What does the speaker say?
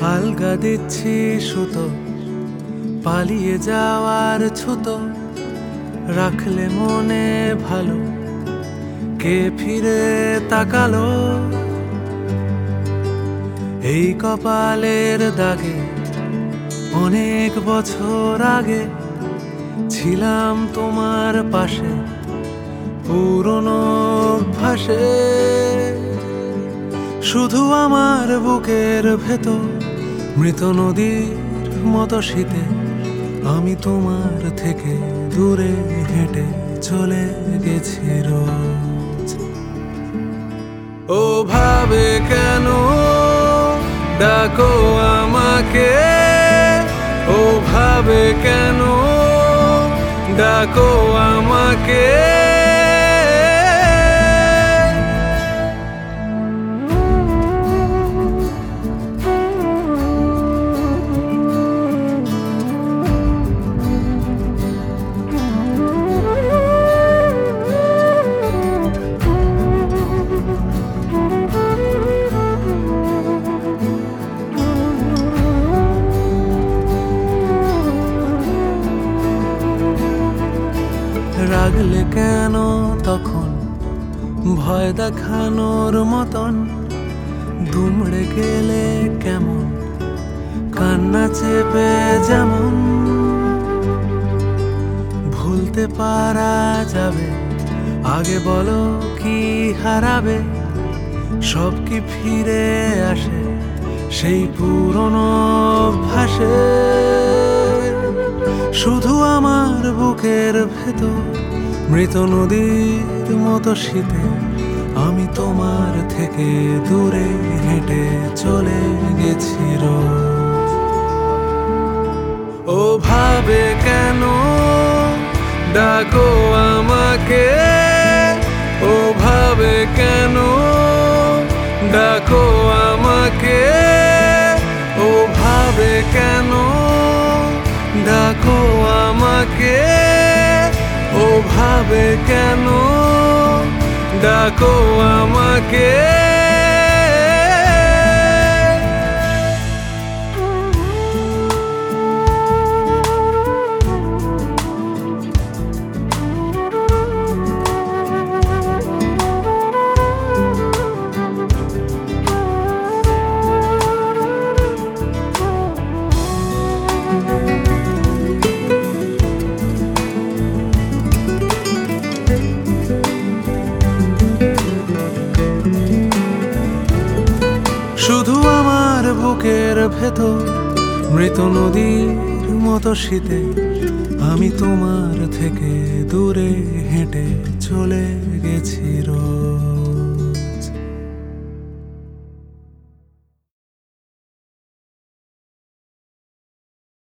আলগা দিচ্ছি সুতো, পালিয়ে যাওয়ার ছুতো, রাখলে মনে ভালো, কে ফিরে তাকালো? এই কপালের দাগে অনেক বছর আগে ছিলাম তোমার পাশে, পুরনো অভ্যাসে। শুধু আমার বুকের ভেতর মৃত নদীর মতো শীতে আমি তোমার থেকে দূরে হেঁটে চলে গেছি রোজ। ও ভাবে কেন ডাকো আমাকে, ও ভাবে কেন ডাকো আমাকে। রাগলে কেন তখন ভয় দেখানোর মতন, দুমড়ে গেলে কেমন কান্না চেপে যেমন। ভুলতে পারা যাবে? আগে বলো কি হারাবে? সব কি ফিরে আসে সেই পুরনো অভ্যাসে? শুধু আমার বুকের ভেতর মৃত নদীর মতো শীতে আমি তোমার থেকে দূরে হেঁটে চলে গেছি রোজ। ও ভাবে কেন ডাকো আমাকে, ও ভাবে কেন ডাকো আমাকে, ও ভাবে কেন ডাকো আমাকে, ও ভাবে কেন ডাকো আমাকে। শুধু আমার বুকের ভেতর মৃত নদীর মতো শীতে আমি তোমার থেকে দূরে হেঁটে চলে গেছি।